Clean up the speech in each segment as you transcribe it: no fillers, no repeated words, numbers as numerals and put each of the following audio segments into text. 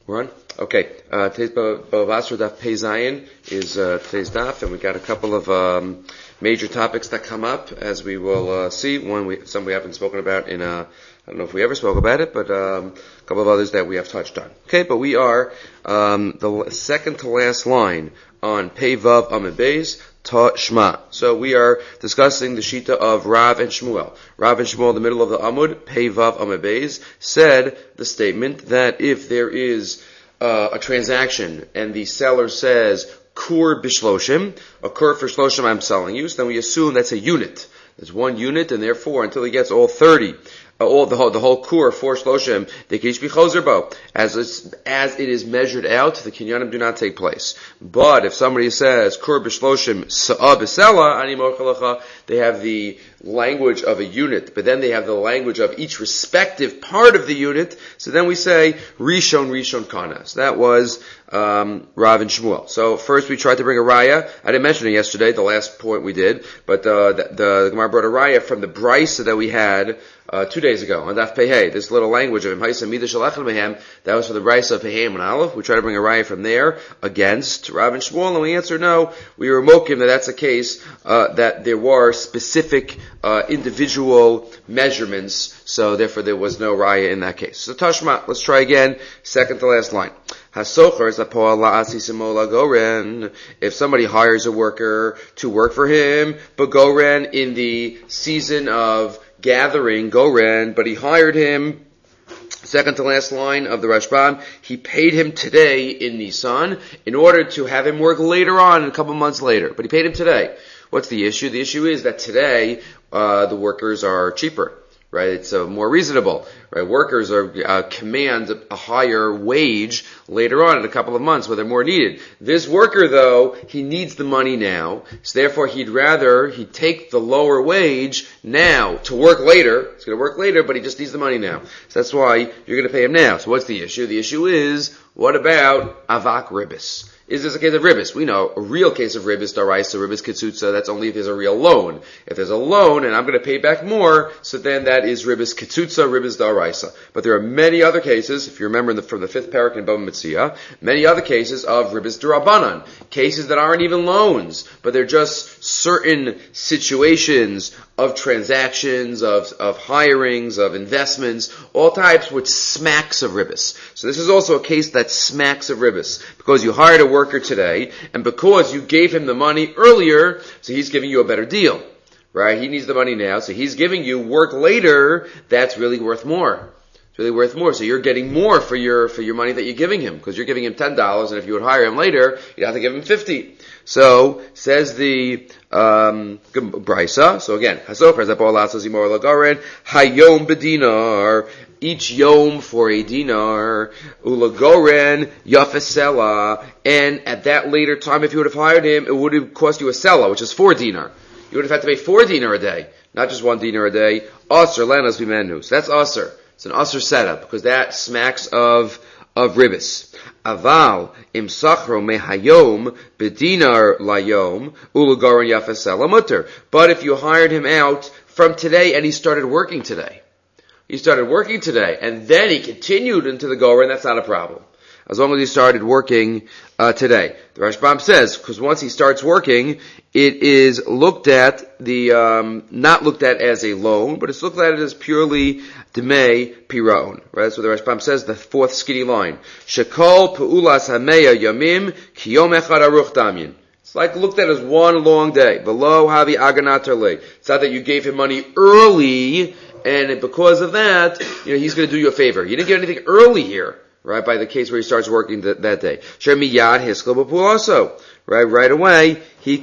We're on? Okay. Today's Bavasra Daf Pei Zayin is today's daf, and we got a couple of major topics that come up, as we will see. Some we haven't spoken about I don't know if we ever spoke about it, but a couple of others that we have touched on. Okay, but we are the second to last line on Pei Vav Amud Beis Ta Shma. So we are discussing the Shita of Rav and Shmuel. Rav and Shmuel, in the middle of the Amud, Pei Vav Amud Beis, said the statement that if there is a transaction and the seller says kur bishloshim, a kur for shloshim I'm selling you, so then we assume that's a unit. There's one unit, and therefore until he gets all 30, the whole kur for shloshim, they can each be choser bo. As it is measured out, the kinyanim do not take place. But if somebody says kur b'shloshim sa'a b'sela ani mochalacha, they have the language of a unit, but then they have the language of each respective part of the unit. So then we say rishon kana. So that was Rav and Shmuel. So first we tried to bring a raya. I didn't mention it yesterday, the last point we did, but the Gemara brought a raya from the brisa that we had 2 days ago on Daf Pehei. This little language of Imhaisa Midah Shalachel Mehem, that was for the brisa of Pehei and Aleph. We tried to bring a raya from there against Rav and Shmuel, and we answered no. We were mokim that's a case that there were specific individual measurements, so therefore there was no raya in that case. So Tashma, let's try again, second to last line. Hasocher is goren. If somebody hires a worker to work for him, but goren in the season of gathering, goren, but he hired him, second to last line of the Rashbam, he paid him today in Nisan in order to have him work later on, a couple months later. But he paid him today. What's the issue? The issue is that today the workers are cheaper. Right, it's more reasonable. Right, workers command a higher wage later on in a couple of months where they're more needed. This worker, though, he needs the money now, so therefore he'd take the lower wage now to work later. He's going to work later, but he just needs the money now. So that's why you're going to pay him now. So what's the issue? The issue is, what about avak ribis? Is this a case of ribis? We know a real case of ribis daraisa, ribis kitsutza, that's only if there's a real loan. If there's a loan and I'm going to pay back more, so then that is ribis kitsutza, ribis daraisa. But there are many other cases, if you remember from the fifth parak in Bava Metzia, many other cases of ribis darabanan, cases that aren't even loans, but they're just certain situations of transactions, of hirings, of investments, all types which smacks of ribis. So this is also a case that smacks of ribis, because you hired a worker today, and because you gave him the money earlier, so he's giving you a better deal. Right? He needs the money now, so he's giving you work later, that's really worth more. It's really worth more. So you're getting more for your money that you're giving him, because you're giving him $10, and if you would hire him later, you'd have to give him $50. So, says the Brisa, so again, Hayom bedinar, each yom for a dinar, ulagoren yafesela, and at that later time, if you would have hired him, it would have cost you a sela, which is 4 dinar. You would have had to pay 4 dinar a day, not just 1 dinar a day. Aser lanas bimenu. So that's aser. It's an aser setup, because that smacks of ribis. Aval im sachro mehayom bedinar layom ulagoren yafesela mutter. But if you hired him out from today and he started working today, and then he continued into the goren, that's not a problem. As long as he started working today. The Rashbam says, because once he starts working, it is looked at not looked at as a loan, but it's looked at as purely demei piraon. Right? So the Rashbam says, the fourth skinny line, Shekol peulas hameya yamim kiyom echad aruch damyin. It's like looked at as one long day. Below havi aganat terle. It's not that you gave him money early, and because of that, he's going to do you a favor. You didn't get anything early here. Right, by the case where he starts working that day. Shemiyad hiskal also. Right away,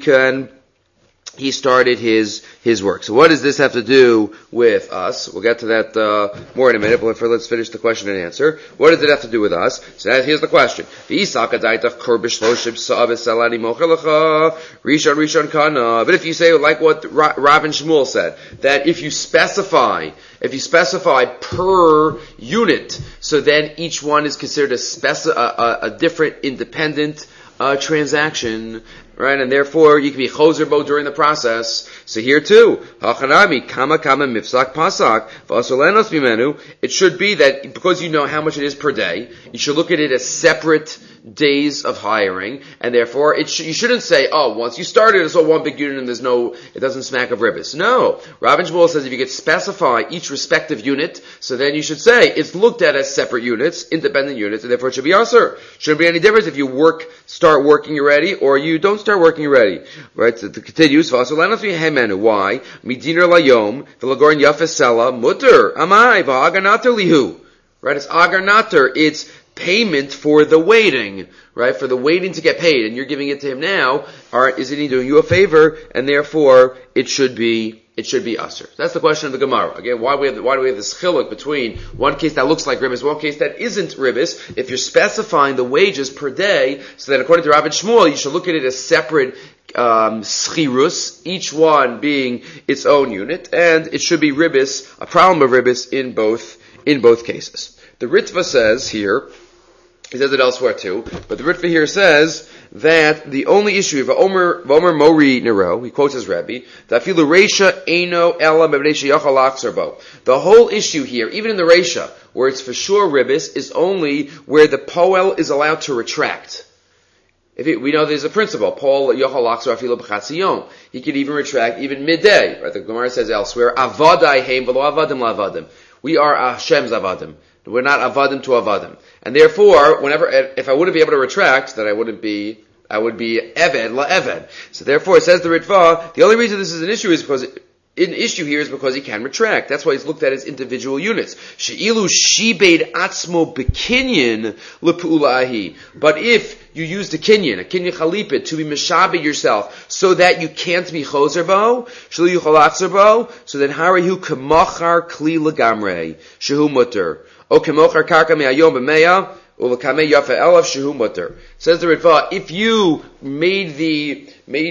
he started his work. So what does this have to do with us? We'll get to that more in a minute, but let's finish the question and answer. What does it have to do with us? So here's the question. Rishon kana. But if you say, like what Rav and Shmuel said, that if you specify per unit, so then each one is considered a different independent transaction, right? And therefore you can be choser bo during the process. So here too, hachanami kama mifsak pasak v'asolenos mimenu. It should be that because you know how much it is per day, you should look at it as separate days of hiring, and therefore you shouldn't say, oh, once you started, it's all one big unit and it doesn't smack of ribbis. No. Rabban Shmuel says if you could specify each respective unit, so then you should say it's looked at as separate units, independent units, and therefore it should be aser. Shouldn't be any difference if you start working already, or you don't start working already. Right? So it continues, why? Midiner layom, v'lagorin yafesela, mutter, amai, v'aganater lihu. Right? It's agarnater, it's payment for the waiting, right? For the waiting to get paid, and you're giving it to him now. Isn't he doing you a favor? And therefore, it should be usher. That's the question of the Gemara. Again, why do we have this chiluk between one case that looks like ribis, one case that isn't ribis? If you're specifying the wages per day, so that according to Rabbi Shmuel, you should look at it as separate schirus, each one being its own unit, and it should be ribis, a problem of ribis in both cases. The Ritva says here, he says it elsewhere too, but the Ritva here says that the only issue, Omer Mori Nero, he quotes his Rebbe, that afilu reisha eino ela mebnei sheyachal lachzor bo. The whole issue here, even in the reisha, where it's for sure ribis, is only where the poel is allowed to retract. We know there's a principle, poel yachal lachzor afilu b'chatzi yom. He could even retract even midday. Right? The Gemara says elsewhere, avadai heim v'lo avadim la'avadim. We are Hashem's avadim. We're not avadim to avadim. And therefore, if I wouldn't be able to retract, then I would be eved la eved. So therefore, it says the Ritva, the only reason this is an issue is because he can retract. That's why it's looked at as individual units. She'ilu shibeid atzmo bekinyin lepu'ulahi. But if you used a kinyan chalipit, to be mishabed yourself, so that you can't be choser bo, shlu yuchal achzer bo, so then harihu k'mochar kli legamrei, shehu mutter. O k'mochar karka me'ayom b'meya, u'l'kamei yafa elav shehu mutter. Says the Ritva, if you made the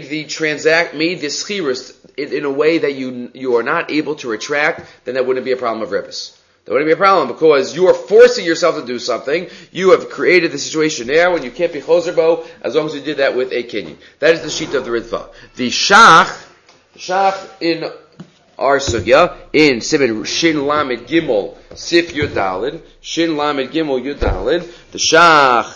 schirus in a way that you are not able to retract, then that wouldn't be a problem of ribis. That wouldn't be a problem because you are forcing yourself to do something. You have created the situation now and you can't be choser bo as long as you did that with a kinyan. That is the sheet of the Ritva. The shach in our sugya, in Siman Shin Lamed Gimel Sif Yudalid, Shin Lamed Gimel Yudalid, the shach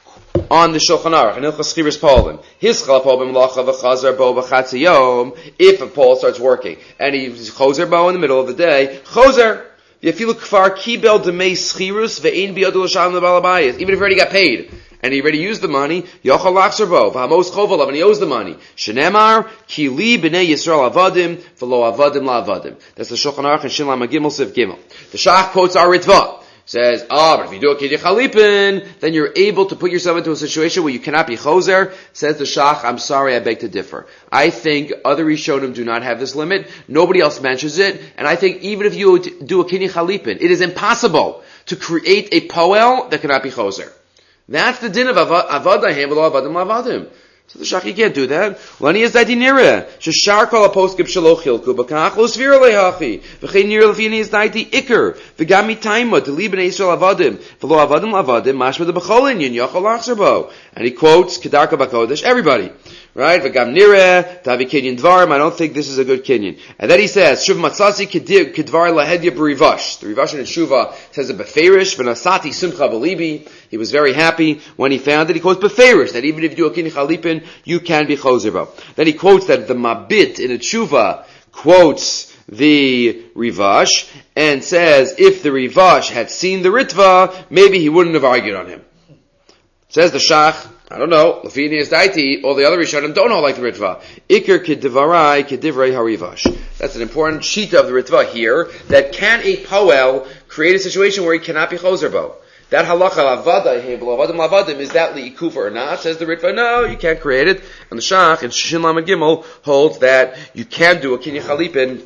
on the Shulchan Aruch, in Hilchos Schiras Polim, Hischal po b'melacha v'chazar bo b'chatzi yom, if a Paul starts working, and he's choser bo in the middle of the day, choser, v'yafilu kfar kibel demei schirus ve'ein biyadu l'shalom l'bal habayis, even if he already got paid, and he already used the money, yochal lachzor bo, v'hamos chovalav, and he owes the money, shenemar, ki li b'nei Yisrael avadim, v'lo avadim la'avadim. That's the Shulchan Aruch and Shin Lamed Gimel Sif Gimel. The Shach quotes our Ritva. Says, but if you do a kinyan chalipin, then you're able to put yourself into a situation where you cannot be choser. Says the Shach, I'm sorry, I beg to differ. I think other Rishonim do not have this limit. Nobody else mentions it. And I think even if you do a kinyan chalipin, it is impossible to create a poel that cannot be choser. That's the din of avadahim v'lo avadim la'avadim. So the Shach, can't do that. Lani is that dinira. Sheshar kol aposkim shelo chilku b'kach lo svira lehachi. V'chein nira lefini is daiti ikr. V'gami taima to li b'nei Yisrael avadim. V'lo avadim la'avadim mashma de b'chol inyan yachol lachzer bo. And he quotes Kedarka b'kodesh, everybody. Right? V'gam nira, tavi kinyan dvarim. I don't think this is a good kinyan. And then he says, Shuv matzasi kedvar lahedya b'rivash. The Rivash in Shuva says a beferish, v'nasati simcha b'libi. He was very happy when he found it. He quotes beferish, that even if you do a kinyan chalipin, you can be choser bo. Then he quotes that the Mabit in a Tshuva quotes the Rivash and says if the Rivash had seen the Ritva, maybe he wouldn't have argued on him. Says the Shach, I don't know, Lafini is Daiti, all the other Rishonim don't all like the Ritva. Iker kedivarai kedivrei harivash. That's an important sheet of the Ritva here, that can a poel create a situation where he cannot be choser bo? That halacha avadim lavadim, is that li'ikufa or not? Says the Ritva, no, you can't create it. And the Shach in Shin Lamed Gimel holds that you can do a kinyan chalipin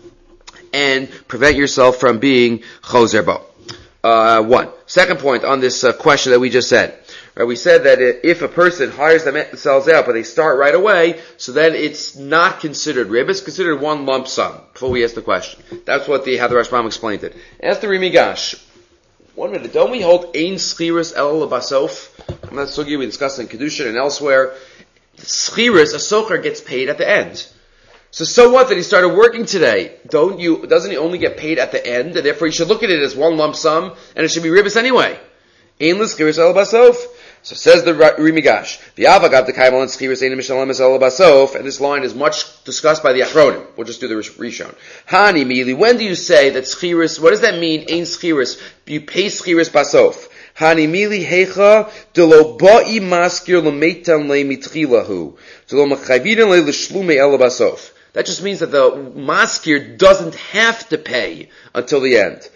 and prevent yourself from being choser bo. One. Second point on this question that we just said. Right, we said that if a person hires themselves out, but they start right away, so then it's not considered rib, it's considered one lump sum, before we ask the question. That's what how the Rashbam explained it. Ask the Rimigash. 1 minute, don't we hold ein schirus el basof? I'm not sugi, we discussed in Kedushin and elsewhere. Schiris, a socher, gets paid at the end. So what that he started working today? Doesn't he only get paid at the end? And therefore you should look at it as one lump sum, and it should be ribis anyway. Ein l'schiris el basof. So says the Rimigash, v'avagav dekaymal and schiris ein mishalem el basof, and this line is much discussed by the Achronim. We'll just do the Rishon. Hani mili, when do you say that schiris, what does that mean, ein schiris? You pay schiris basof. Hani mili hecha delo ba'i maskir l'meitan le mitchilahu, delo mechayvidin le l'shlume el basof. That just means that the maskir doesn't have to pay until the end.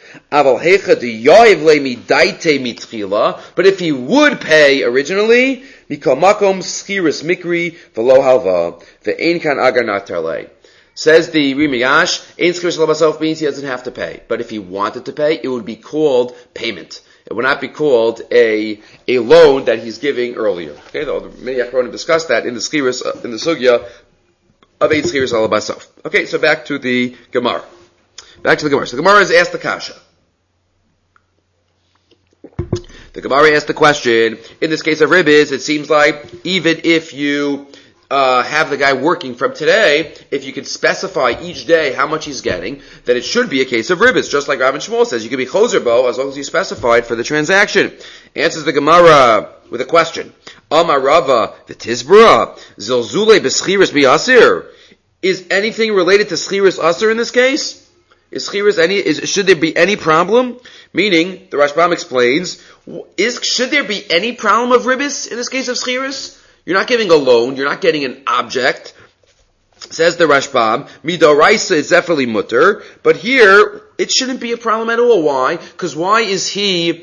But if he would pay originally, says the Rimigash, means he doesn't have to pay. But if he wanted to pay, it would be called payment. It would not be called a loan that he's giving earlier. Okay, though many Achronim discussed that in the Schiris, in the Sugya of Ein Schiris Al Basof. Okay, so back to the Gemara. So the Gemara has asked the Kasha. The Gemara asked the question, in this case of ribis, it seems like even if you have the guy working from today, if you could specify each day how much he's getting, then it should be a case of ribis, just like Rav and Shmuel says. You can be choser bo as long as you specified for the transaction. Answers the Gemara with a question. Amar Rava v'tizbra zilzule b'schiris bi'asir. Is anything related to schiris asir in this case? Should there be any problem? Meaning, the Rashbam explains, should there be any problem of ribis in this case of schiris? You're not giving a loan, you're not getting an object. Says the Rashbam, midoraisa is definitely mutter, but here, it shouldn't be a problem at all. Why? Because why is he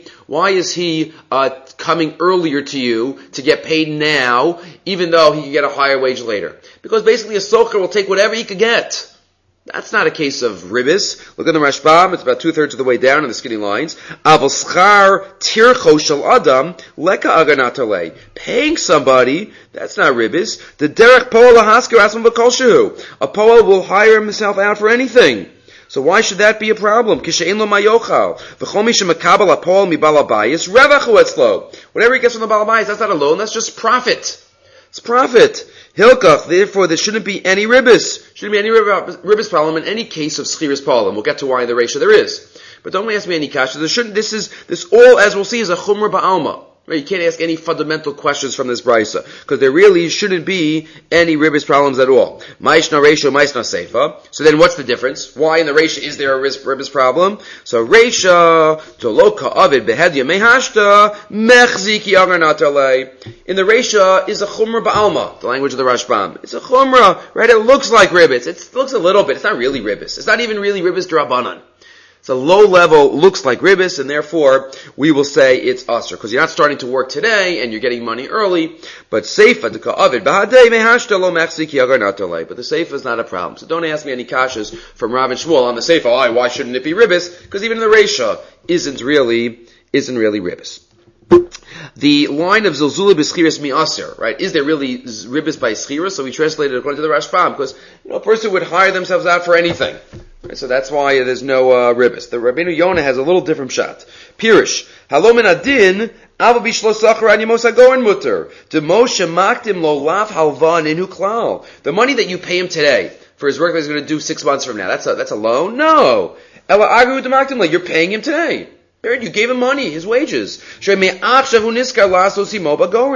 coming earlier to you to get paid now, even though he can get a higher wage later? Because basically a socher will take whatever he could get. That's not a case of ribis. Look at the Rashbam, it's about 2/3 of the way down in the skinny lines. Aval schar tircho shel adam leka aganatale. Paying somebody, that's not ribis. The derech poel lahasker asman v'kol shehu. A poel will hire himself out for anything. So why should that be a problem? Kishein lo mayochal. V'chol mi shemakabel ha-poel mi balabayis revachu etzlo. Whatever he gets from the balabayis, that's not a loan, that's just profit. It's profit. Hilkach, therefore there shouldn't be any ribis. Shouldn't be any ribis problem in any case of schiris palim. We'll get to why in the ratio there is. But don't ask me any kasha. This all, as we'll see, is a chumra ba'alma. Right? You can't ask any fundamental questions from this brisa, because there really shouldn't be any ribis problems at all. Ma'ishna ratio, ma'ishna seifa. So then what's the difference? Why in the ratio is there a ribis problem? So ratio, toloka avid behedya mehashta, mechziki agarnatalei. In the ratio is a chumra ba'alma, the language of the Rashbam. It's a chumra, right? It looks like ribis. It looks a little bit. It's not really ribis. It's not even really ribis d'Rabbanan. It's a low level, looks like ribis, and therefore we will say it's usher, because you're not starting to work today and you're getting money early. But seifa deka avid bahadei mehashta lo mechziki agarnatalei. But the seifa is not a problem. So don't ask me any kashas from Rav and Shmuel on the seifa. Why shouldn't it be ribis? Because even in the reisha isn't really ribis. The line of zilzula b'schiris mi'aser, right? Is there really ribis by schiris? So we translate it according to the Rashbam, because a person would hire themselves out for anything. Right? So that's why there's no ribis. The Rabbeinu Yonah has a little different shot. Pirish, halom en adin, ava bishlo sachar an yemos hagoren mutter. Demoshe maktim lo lav halva ninu klal. The money that you pay him today for his work that he's going to do 6 months from now, that's a loan? No. Ela agru demaktim le, you're paying him today. You gave him money, his wages. He says, you know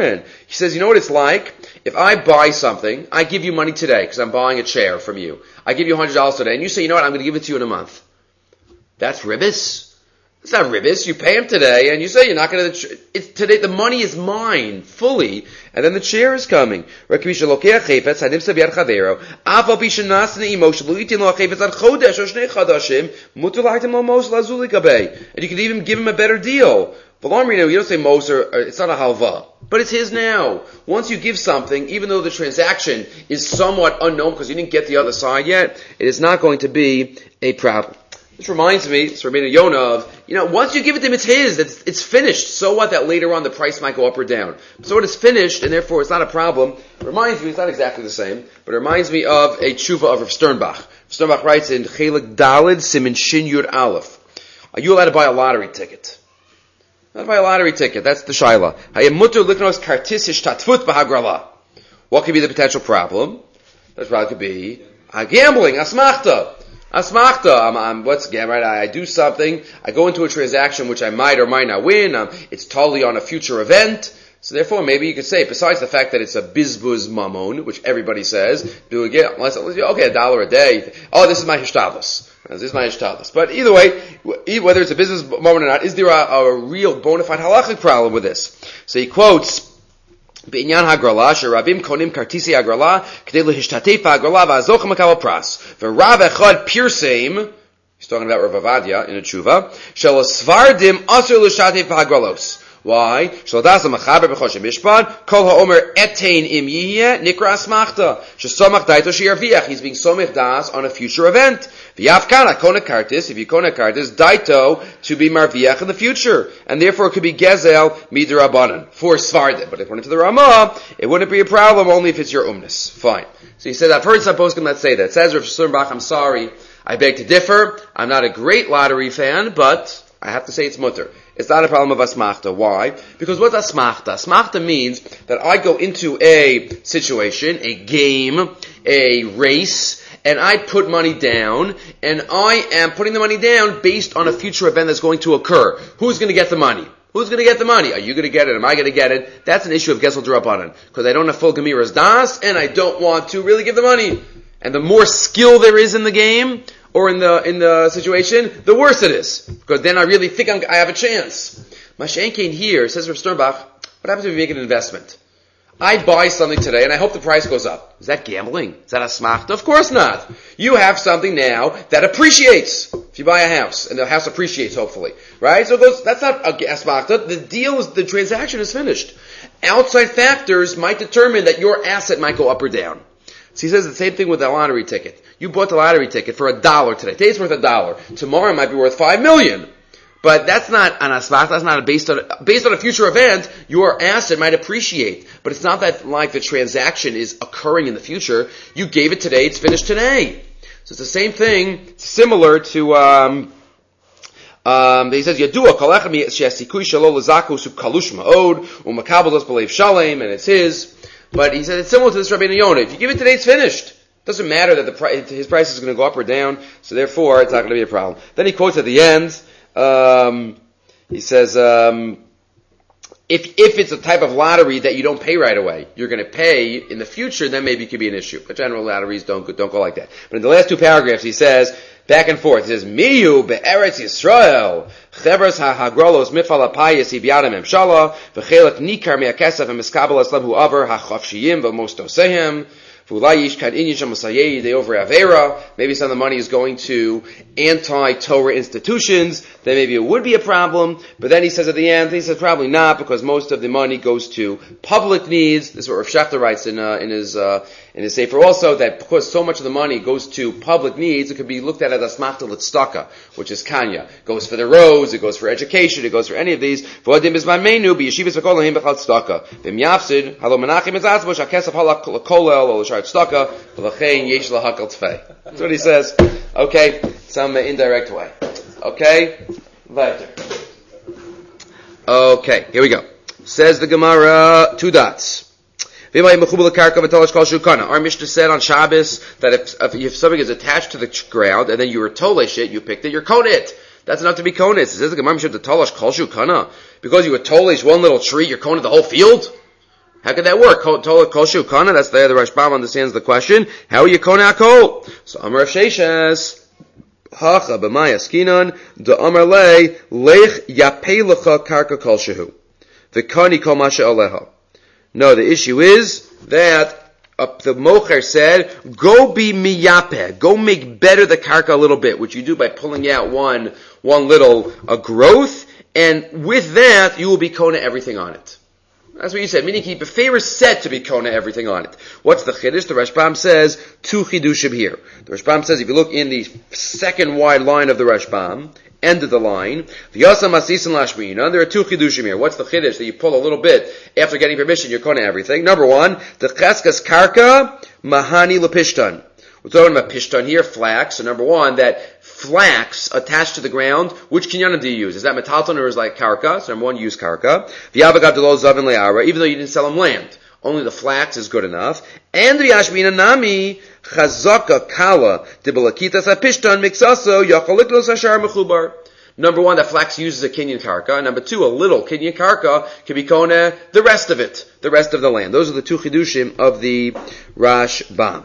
what it's like? If I buy something, I give you money today because I'm buying a chair from you. I give you $100 today, and you say, you know what, I'm going to give it to you in a month. That's ribis. It's not ribis. You pay him today, and you say you're not going to. Today the money is mine fully, and then the chair is coming. And you can even give him a better deal. You don't say Moser, it's not a halva, but it's his now. Once you give something, even though the transaction is somewhat unknown because you didn't get the other side yet, it is not going to be a problem. This reminds me, it's Rabbeinu Yonah of, once you give it to him, it's his, it's finished. So what that later on the price might go up or down. So it is finished, and therefore it's not a problem. It reminds me, it's not exactly the same, but it reminds me of a tshuva of Rav Sternbach. Sternbach writes in Chelik Dalid Simin Shin Yud Aleph. Are you allowed to buy a lottery ticket? Not buy a lottery ticket, that's the shaila. Hayem mutter liknos kartis hishtatfut b'hagrala. What could be the potential problem? That probably could be gambling, asmachta. Asmachta, what's gambling, right? I do something, I go into a transaction which I might or might not win, it's totally on a future event. So therefore, maybe you could say, besides the fact that it's a bizbuz mamon, which everybody says, do it, unless, okay, $1 a day. Oh, this is my hishtadlus. But either way, whether it's a business mamon or not, is there a real bona fide halachic problem with this? So he quotes, בעניין הגרלה, שרבים קונים כרטיסי הגרלה, כדי להשתתף בהגרלה, והזוכה מקבל פרס. ורב אחד פרסם, he's talking about Rav Avadia in a tshuva, שלספרדים אסור להשתתף בהגרלות. Why? Shlodas amachaber b'choshe mishpat kol ha'omer etain im yihye nikra asmachta shesomach daito sheyarviach. He's being somech das on a future event. V'yav kana kona kartis. If you kona kartis, daito to be marviach in the future, and therefore it could be gezel midrabanan for svardim. But according to the Ramah, it wouldn't be a problem only if it's your umnis. Fine. So he said, I've heard some poskim that say that. It says Rav Sternbach, I'm sorry, I beg to differ. I'm not a great lottery fan, but I have to say it's mutter. It's not a problem of asmachta. Why? Because what's asmachta? Asmachta means that I go into a situation, a game, a race, and I put money down, and I am putting the money down based on a future event that's going to occur. Who's going to get the money? Who's going to get the money? Are you going to get it? Am I going to get it? That's an issue of Gesel D'Rabbanan. Because I don't have full Gemira's Das, and I don't want to really give the money. And the more skill there is in the game, or in the situation, the worse it is. Because then I really think I have a chance. Mashenkein here, says Rav Sternbach, what happens if you make an investment? I buy something today and I hope the price goes up. Is that gambling? Is that asmachta? Of course not. You have something now that appreciates. If you buy a house, and the house appreciates, hopefully. Right? So it goes, that's not a asmachta. The transaction is finished. Outside factors might determine that your asset might go up or down. So he says the same thing with the lottery ticket. You bought the lottery ticket for $1 today. Today's worth $1. Tomorrow it might be worth $5 million. But that's not an asmach. That's not based on a future event. Your asset might appreciate, but it's not that like the transaction is occurring in the future. You gave it today. It's finished today. So it's the same thing, similar to. He says Yadua Kalechem Shesikui Shalol Lazaku Sub Kalush Ma'od Umakabalos Belev Shalem, and it's his. But he said it's similar to this Rabbeinu Yonah. If you give it today, it's finished. It doesn't matter that his price is going to go up or down, so therefore it's not going to be a problem. Then he quotes at the end, he says, if it's a type of lottery that you don't pay right away, you're going to pay in the future, then maybe it could be an issue. But general lotteries don't go like that. But in the last two paragraphs, he says, back and forth, he says, Miyu be'eretz Yisrael, chevers ha'hagrolos mifal ha'payis hibiadam emshala, v'chelak nikar me'akesef ha'miskabel aslam hu'aver ha'chavshiyim v'mostosehem, maybe some of the money is going to anti-Torah institutions, then maybe it would be a problem. But then he says at the end, he says probably not, because most of the money goes to public needs. This is what Rav Shechter writes in his Sefer also, that because so much of the money goes to public needs, it could be looked at as asmachta l'tzedakah, which is kanya. It goes for the roads, it goes for education, it goes for any of these. That's what he says. Okay, some indirect way. Okay, later. Okay, here we go. Says the Gemara, 2 dots. Our Mishnah said on Shabbos that if something is attached to the ground and then you were tolish it, you picked it, you're koneh it. That's enough to be koneh. It says the Gemara Mishnah the tolash kolshu kana. Because you were tolish one little tree, you're koneh the whole field? How could that work? Kolshu kana, that's the Rashbam understands the question. How are you koneh akol? So Amar Sheshes, hacha b'may askinan, da Amar le, lech yapelecha karka kolshehu. V'kani kol masha aleha. No, the issue is that the mocher said, go be miyapeh, go make better the karka a little bit, which you do by pulling out one little growth, and with that you will be koneh everything on it. That's what you said, meaning keep a favor set to be koneh everything on it. What's the chiddush? The Rashbam says 2 chidushim here. The Rashbam says if you look in the second wide line of the Rashbam, end of the line, v'yasam asisin lashmina, there are 2 chidushim here. What's the chiddush? That you pull a little bit after getting permission, you're koneh everything. Number 1, the cheskas karka mahani lepishtan. We're talking about pishtan here, flax. So number 1, that flax attached to the ground, which kinyanim do you use? Is that metalton or is like karka? So number 1, you use karka. V'yavagad delo zavin le'ara, even though you didn't sell him land. Only the flax is good enough. And Riyashmina Nami Chazaka Kala Dibalakitas Apishtan Mixaso Yachaliklos Hashar Mechubar. Number one, that flax uses a kinyan karka. Number two, a little kinyan karka can be kona the rest of it, the rest of the land. Those are the two chidushim of the Rashbam.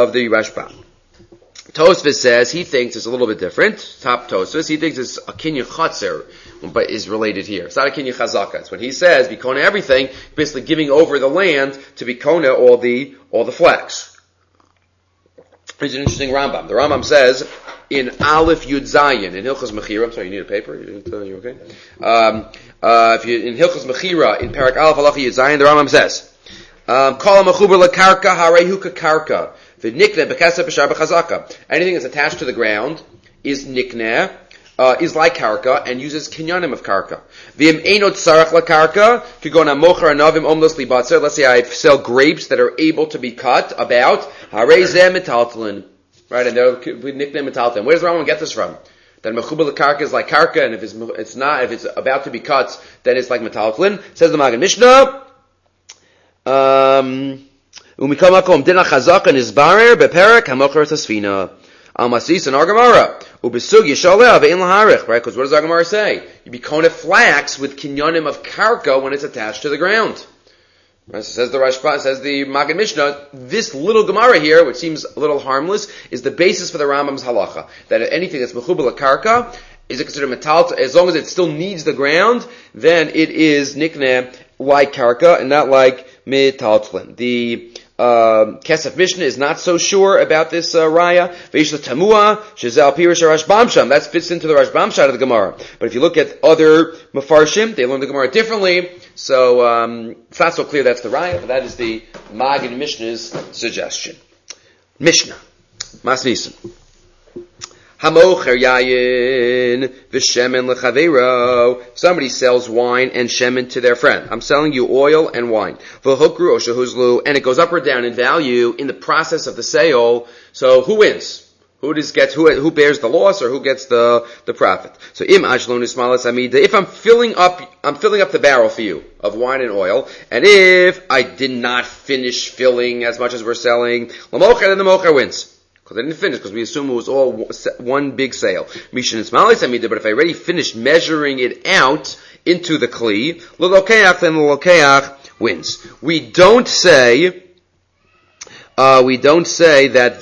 Tosfos says he thinks it's a little bit different. Top Tosfos, he thinks it's a kinyan chatzer, but is related here. It's not a kinyan chazaka. It's when he says be kona everything, basically giving over the land to be kona all the flax. Here's an interesting Rambam. The Rambam says in Aleph Yud Zayin in Hilchos Mechira. I'm sorry, you need a paper? You okay? If you in Hilchos Mechira in Parak Aleph Halacha Yud Zayin, the Rambam says, "Kol hamechuber lekarka harehu kakarka v'nikne bekasef b'shar b'chazaka." Anything that's attached to the ground is nikne, is like karka and uses kinyanim of karka. V'im einot sarach lekarka kigona mocher anavim omlos libatzer. Let's say I sell grapes that are able to be cut. About harei zeh metaltalin. Right, and they're nicknamed metaltalin. Where does the Rambam get this from? That mechuber lekarka is like karka, and if it's not, if it's about to be cut, then it's like metaltalin. Says the Magen Mishnah. Umikol makom dina chazaka nizbarer beperek hamocher tasfina al masis and Gemara ubesug yishaleh ve'in laharich. Right, because what does Gemara say? You be kona flax with kinyanim of karka when it's attached to the ground. Right, so says the Rashba, says the Magen Mishnah, this little Gemara here, which seems a little harmless, is the basis for the Rambam's halacha. That anything that's mechuber lekarka is considered metal, as long as it still needs the ground, then it is nikneh like karka and not like metaltlin. The Kesef Mishnah is not so sure about this raya. Veishla tamua shezel pirish Rashbam sham. That fits into the Rashbam side of the Gemara. But if you look at other Mefarshim, they learn the Gemara differently. So it's not so clear that's the raya, but that is the Magen Mishnah's suggestion. Mishnah Masnisim. Hamocher yayin v'shemen lechaveiro. Somebody sells wine and shemen to their friend. I'm selling you oil and wine. V'hokru o shehuzlu, and it goes up or down in value in the process of the sale. So who wins? Who bears the loss or who gets the profit? So im ajlon ismalas amida. If I'm filling up the barrel for you of wine and oil, and if I did not finish filling as much as we're selling, lamocher, then the mocher wins. Because I didn't finish, because we assume it was all one big sale. Mishin ismalas amida, but if I already finished measuring it out into the kli, l'lokeach, then the lokeach wins. We don't say that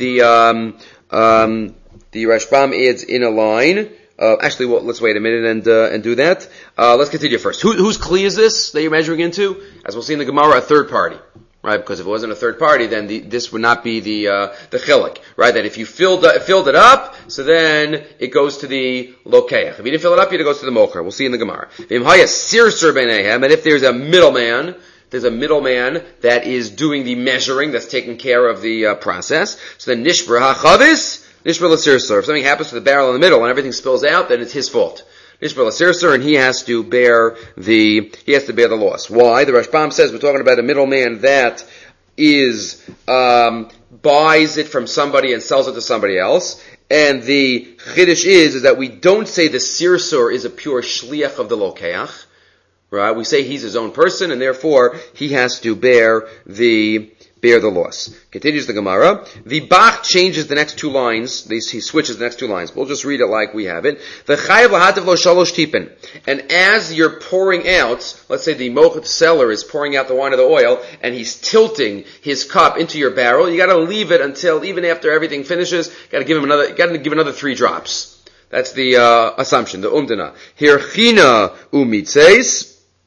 the Rashbam adds in a line. Actually, let's wait a minute and do that. Let's continue first. Whose kli is this that you're measuring into? As we'll see in the Gemara, a third party, right? Because if it wasn't a third party, then this would not be the chilik, right? That if you filled it up, so then it goes to the lokeach. If you didn't fill it up, it goes to the mocher. We'll see in the Gemara. And if there's a middleman. There's a middleman that is doing the measuring, that's taking care of the process. So then nishbra hachavis, nishbra l'sirsur. If something happens to the barrel in the middle and everything spills out, then it's his fault. Nishbra l'sirsur, and he has to bear the loss. Why? The Rashbam says we're talking about a middleman that is buys it from somebody and sells it to somebody else. And the chiddush is that we don't say the sirsur is a pure shliach of the lokeach. Right? We say he's his own person, and therefore he has to bear the loss. Continues the Gemara. The Bach changes the next two lines. He switches the next two lines. We'll just read it like we have it. The chayav lahativ lo shalosh tipin. And as you're pouring out, let's say the mochet seller is pouring out the wine or the oil, and he's tilting his cup into your barrel, you gotta leave it until, even after everything finishes, gotta give another 3 drops. That's the assumption, the umdana. Hirchina umitzes.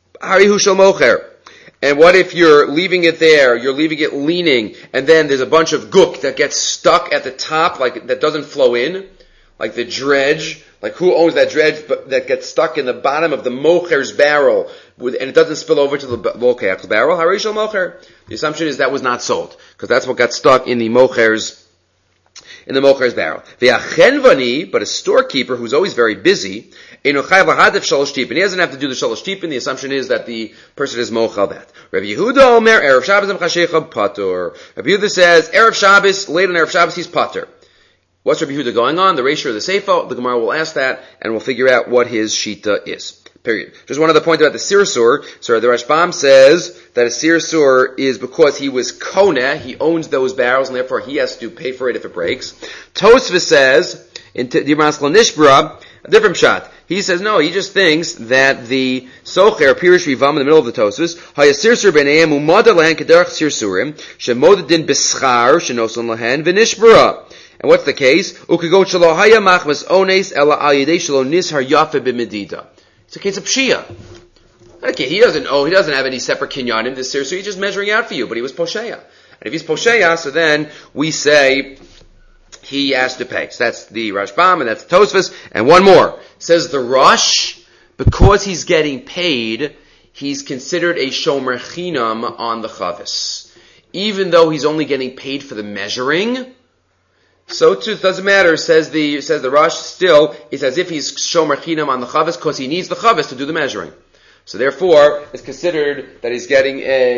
And what if you're leaving it there, you're leaving it leaning, and then there's a bunch of guk that gets stuck at the top, like that doesn't flow in, like the dredge, like who owns that dredge that gets stuck in the bottom of the mocher's barrel, and it doesn't spill over to the lokeach's barrel? Harishal mocher. The assumption is that was not sold, because that's what got stuck in the mocher's barrel. The achenvani, but a storekeeper who's always very busy, he doesn't have to do the shalosh tipin. The assumption is that the person is mochal that. Rabbi Yehuda Omer, Erev Shabbos Mchashecha Patur. Rabbi Yehuda says, Erev Shabbos, late on Erev Shabbos, he's Patur. What's Rabbi Yehuda going on? The ratio of the Seifo, the Gemara will ask that, and we'll figure out what his shita is. Period. Just one other point about the sirsur. So the Rashbam says that a sirsur is because he was koneh, he owns those barrels, and therefore he has to pay for it if it breaks. Tosfos says, in Dimas Nishbra, a different shot. He says, no, he just thinks that the socher, Pirish Rivam, in the middle of the Tosfos, Hayasirsur b'neim umada lahen kederach sirsurim, shemodadin b'schar, shenoson lahen, v'nishbra. And what's the case? Ukagot shalo haya machmas ones, ela al yedei shalo nishar yafe b'medida. It's a case of pshia. Okay, he doesn't have any separate kinyan in this sirsur, he's just measuring out for you, but he was posheya. And if he's posheya, so then we say, he has to pay. So that's the Rashbam, and that's the Tosfos. And one more. Says the Rosh, because he's getting paid, he's considered a shomer chinam on the chavis. Even though he's only getting paid for the measuring, so too, it doesn't matter, says the Rosh, still, it's as if he's shomer chinam on the chavis, because he needs the chavis to do the measuring. So therefore, it's considered that he's getting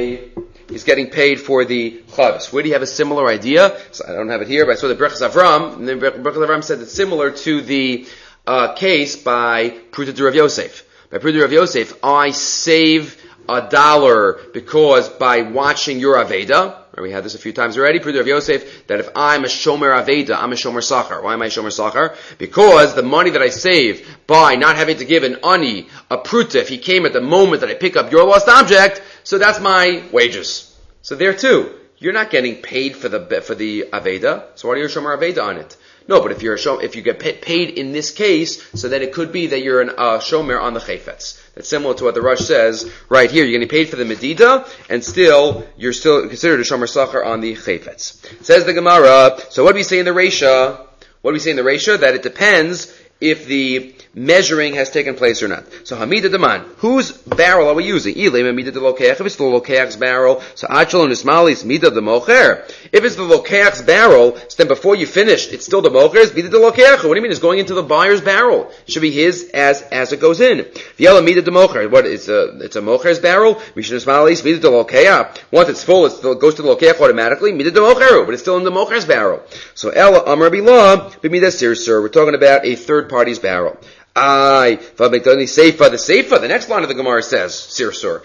paid for the chavis. Where do you have a similar idea? So I don't have it here, but I saw the Brechas Avram, and then Brechas Avram said it's similar to the case by Pruta de Rav Yosef. By Pruta de Rav Yosef, I save $1 because by watching your Aveda, we had this a few times already, Pruta de Rav Yosef, that if I'm a Shomer Aveda, I'm a Shomer Sachar. Why am I a Shomer Sachar? Because the money that I save by not having to give an ani, a Pruta, if he came at the moment that I pick up your lost object, so that's my wages. So there too, you're not getting paid for the Aveda, so why do you Shomer Aveda on it? No, but if you get paid in this case, so then it could be that you're an shomer on the chayfetz. That's similar to what the Rosh says right here. You're getting paid for the medida, and you're still considered a shomer sachar on the chayfetz. Says the Gemara. So what do we say in the Reisha? That it depends if the measuring has taken place or not. So Hamida Daman, whose barrel are we using? If it's the Lokeach's barrel, so Achalon Ismalis Mida the Mocher. If it's the Lokeach's barrel, so then before you finished, it's still the Mocher's, Mida the Lokeach. What do you mean? It's going into the buyer's barrel. It should be his as it goes in. Viela Mida the Mocher. What? It's a Mocher's barrel. Mishan Ismalis Mida the Lokeach. Once it's full, it goes to the Lokeach automatically. Mida the Mocher, but it's still in the Mocher's barrel. So Ella Amar Bilah B'Mida Sirsur. We're talking about a third party's barrel. The Seifa, the next line of the Gemara says, Sirsur.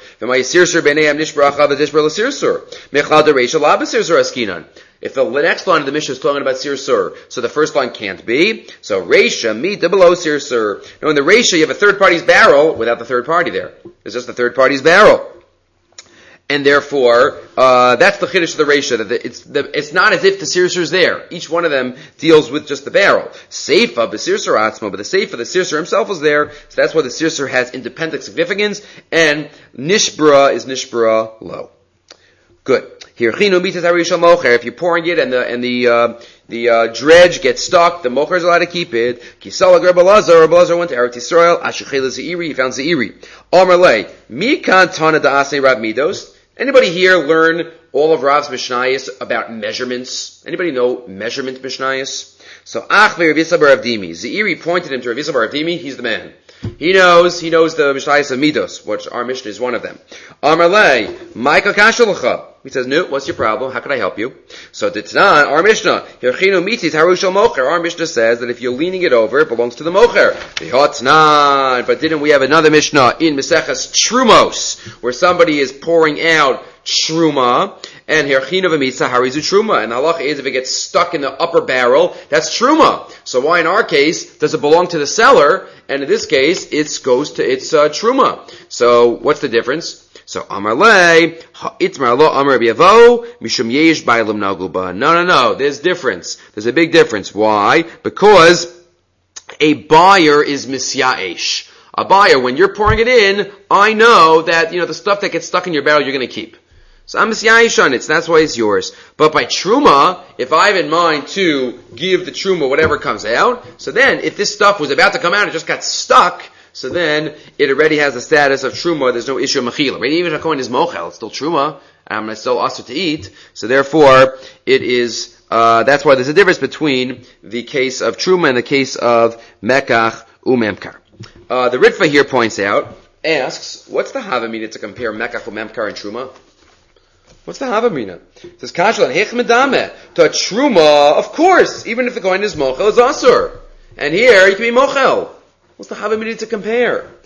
If the next line of the Mishnah is talking about Sirsur, so the first line can't be. So Reisha, Mita below Sirsur. Now in the Reisha you have a third party's barrel without the third party there. It's just the third party's barrel. And therefore, that's the chiddush of the Reisha. It's not as if the sirsur is there. Each one of them deals with just the barrel. Seifa, b'sirsur atzmo, but the sirsur himself is there. So that's why the sirsur has independent significance. And nishbra is nishbra low. Good. Here, chinu mitzvah harishal mocher. If you're pouring it and the dredge gets stuck, the mocher is allowed to keep it. Kisala Rabbi Elazar went to Eretz Yisrael. Ashechel Zeiri, he found Zeiri. Amar lei, mikan tana da'asnei Rab Midos. Anybody here learn all of Rav's Mishnayos about measurements? Anybody know measurement Mishnayos? So, Ach Rav Yisrael bar Avdimi. Zeiri pointed him to Rav Yisrael bar Avdimi. He's the man. He knows the Mishnayos of Midos, which our Mishnah is one of them. Amar lei, Maika Kashalacha. He says, no, what's your problem? How can I help you? So, Titnan, our Mishnah, Yerchinu Mitzis Harushal Mocher. Our Mishnah says that if you're leaning it over, it belongs to the Mocher. But didn't we have another Mishnah in Meseches Trumos, where somebody is pouring out Truma, and Yerchinu V'Mitzah Harizu Truma, and the halacha is if it gets stuck in the upper barrel, that's Truma. So why in our case does it belong to the seller, and in this case it's Truma? So what's the difference? So Amar lei, Itmar lo Amar Biavo, Mishum Yesh Bailam Naguba. No, there's difference. There's a big difference. Why? Because a buyer is Misyaesh. A buyer, when you're pouring it in, I know that, the stuff that gets stuck in your barrel you're going to keep. So I'm Misyaesh on it, so that's why it's yours. But by Truma, if I have in mind to give the Truma whatever comes out, so then if this stuff was about to come out, it just got stuck, so then it already has the status of Truma, there's no issue of Mechila. Right? Even if a coin is Mochel, it's still Truma, and it's still also to eat, so therefore it is, that's why there's a difference between the case of Truma and the case of Mekach Umemkar. The Ritva here asks, what's the Havamina to compare Mekach Umemkar and Truma? What's the Havamina? It says, Kashlan, Hech Medame. To a Truma, of course, even if the coin is Mochel, it's Asur. And here, you can be Mochel. What's the Havamina to compare?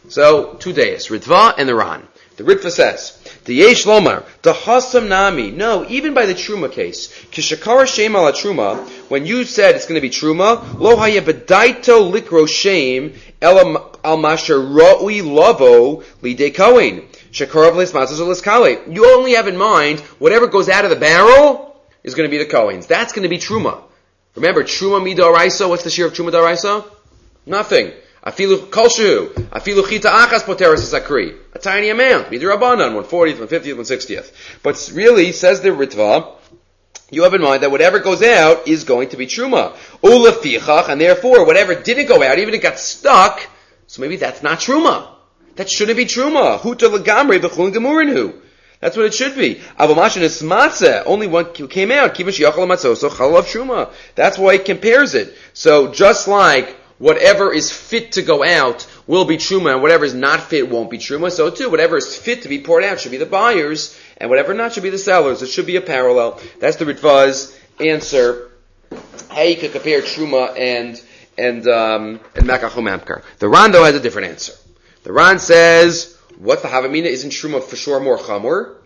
So, two days, Ritva and the Ran. The Ritva says, the Yesh Lomar, the Hasam Nami. No, even by the Truma case, Kishakara Shem ala Truma, when you said it's going to be Truma, Lo haya bedaito likro Shem, Ela al masher ra'ui lavo lidei kohen. Shakarav lismatzos liskale. You only have in mind, whatever goes out of the barrel is going to be the Kohen's. That's going to be Truma. Remember, Truma midoraisa, what's the share of Truma doraisa? Nothing. Afilu kolshu, afilu chita achas poteres sakri. A tiny amount. Midorabanan, 1/40th, 1/50th, 1/60th. But really, says the Ritva, you have in mind that whatever goes out is going to be Truma. Ulefichach, and therefore, whatever didn't go out, even if it got stuck, so maybe that's not Truma. That shouldn't be Truma. Huta legamre b'chulin gemurinhu. That's what it should be. Avamashin is matzah. Only one came out. Kivash yachal matzoso chalav Truma. That's why it compares it. So just like whatever is fit to go out will be Truma, and whatever is not fit won't be Truma, so too, whatever is fit to be poured out should be the buyers, and whatever not should be the sellers. It should be a parallel. That's the Ritva's answer. How you could compare Truma and Makach Mamkar. The Ran, though, has a different answer. The Ran says, what's the Havamina? Isn't Truma for sure more Chamor?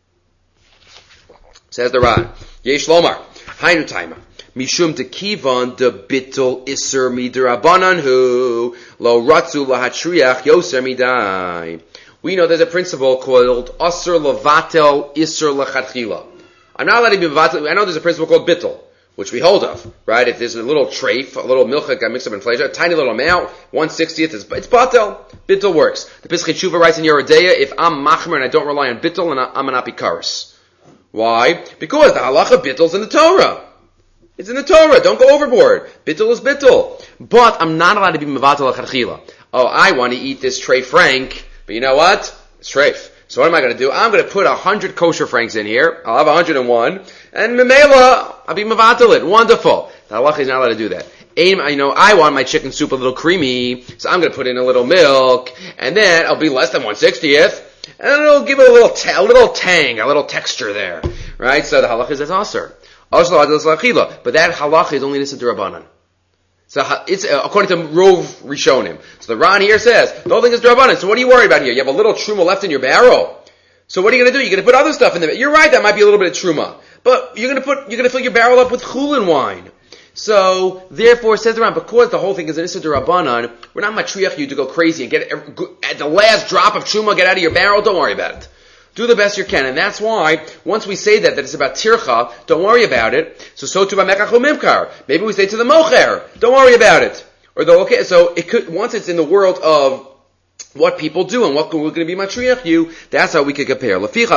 Says the Ran, Yesh Lomar, Hainu Taima. Mishum tekivan de bittul iser midrabanan hu lo ratzu lahatriach yoser midai. We know there's a principle called aser levatel iser lachatchila. I'm not letting you mevatel. I know there's a principle called bittul, which we hold of, right? If there's a little treif, a little milk that got mixed up in fleisha, a tiny little amount, 1/60th, it's batel. Bittul works. The Pesach Tshuva writes in Yerodeya, if I'm machmer and I don't rely on bittul, and I'm an apikaris. Why? Because the halacha bittul's in the Torah. It's in the Torah. Don't go overboard. Bittul is bittul. But I'm not allowed to be mevatel lachatchila. Oh, I want to eat this treif frank, but you know what? It's treif. So what am I going to do? I'm going to put 100 kosher franks in here. I'll have 101. And memela, I'll be mevatel it. Wonderful. The halacha is not allowed to do that. I want my chicken soup a little creamy, so I'm going to put in a little milk, and then it'll be less than 1/60th, and it'll give it a little tang, a little texture there. Right? So the halacha is aser. But that halacha is only Nisa D'Rabbanan. So it's according to Rov Rishonim. So the Ran here says the whole thing is D'Rabbanan. So what are you worried about here? You have a little truma left in your barrel. So what are you going to do? You're going to put other stuff in there. You're right. That might be a little bit of truma, but you're going to fill your barrel up with chulin wine. So therefore, says the Ran, because the whole thing is an Nisa D'Rabbanan, we're not matriach you to go crazy and get at the last drop of truma, get out of your barrel. Don't worry about it. Do the best you can, and that's why once we say that it's about tircha, don't worry about it. So too by mekach umimkar. Maybe we say to the mocher, don't worry about it. So it could, once it's in the world of what people do and what we're going to be matriach you, that's how we could compare. So this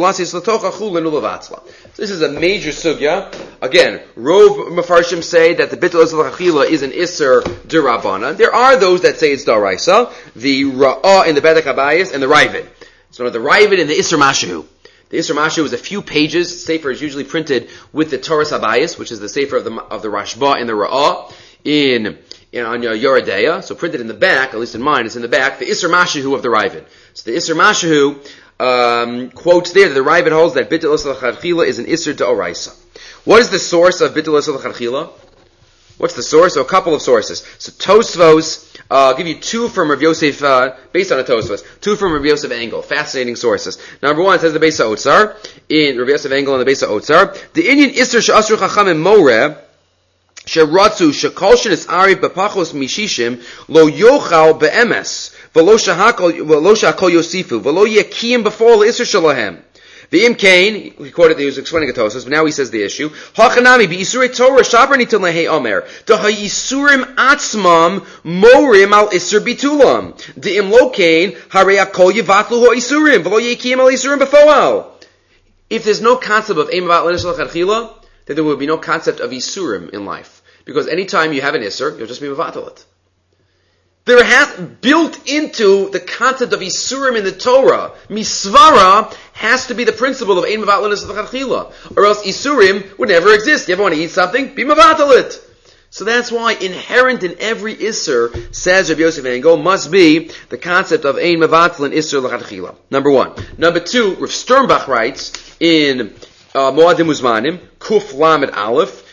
is a major sugya. Again, Rov Mefarshim say that the bittul l'chachila is an iser d'Rabbanan. There are those that say it's d'oraisa, the Ra'ah in the Bedek Habayis and the Ravid. So the Ravid and the Isser Mashu. The Isser Mashu is a few pages. Sefer is usually printed with the Torah Habayis, which is the Sefer of the Rashba and the Ra'ah on Yerodeya. So printed in the back, at least in mine, it's in the back, the Isser Mashu of the Ravid. So the Isser Mashu quotes there that the Ravid holds that Bittul L'Chachila is an Isser D'Oraisa. What is the source of Bittul L'Chachila? What's the source? So a couple of sources. So Tosfos, I'll give you two from Rav Yosef, based on a Tosfos. Two from Rav Yosef Engel. Fascinating sources. Number one, it says the Beis HaOtzar, in Rav Yosef Engel and the Beis HaOtzar, the Inyan Isser She'asru Chachamim Moreh, She'ratzu She'kol She'nis Ari B'pachos Mishishim, Lo Yochal Be'emes, V'lo Sha'akol Yosifu, V'lo Yekim B'for L'Isser Shalahem. The Kain, he quoted, he was explaining a Tosfos, but now he says the issue. Hachanami bi'Isurei Torah shabrani til lehei omer. The ha'Isurim atzmam morim al Isur bitulam. The Lo Kain harei akol yivatlu ha'Isurim v'lo yekim al Isurim b'foal. If there's no concept of Eim Avat L'Nisal Chadchila, then there would be no concept of Isurim in life. Because anytime you have an Isur, you'll just be mevatel it. There has, built into the concept of Isurim in the Torah, Misvara has to be the principle of Ein Mevatel L'Nisal Chadchila, or else Isurim would never exist. You ever want to eat something? Be mevatel it. So that's why inherent in every Isur, says Rabbi Yosef Engel, must be the concept of Ein Mevatel and Isur L'Chadchila. Number one. Number two, Rav Sternbach writes in Moadim Uzmanim, Kuf Lamed Aleph,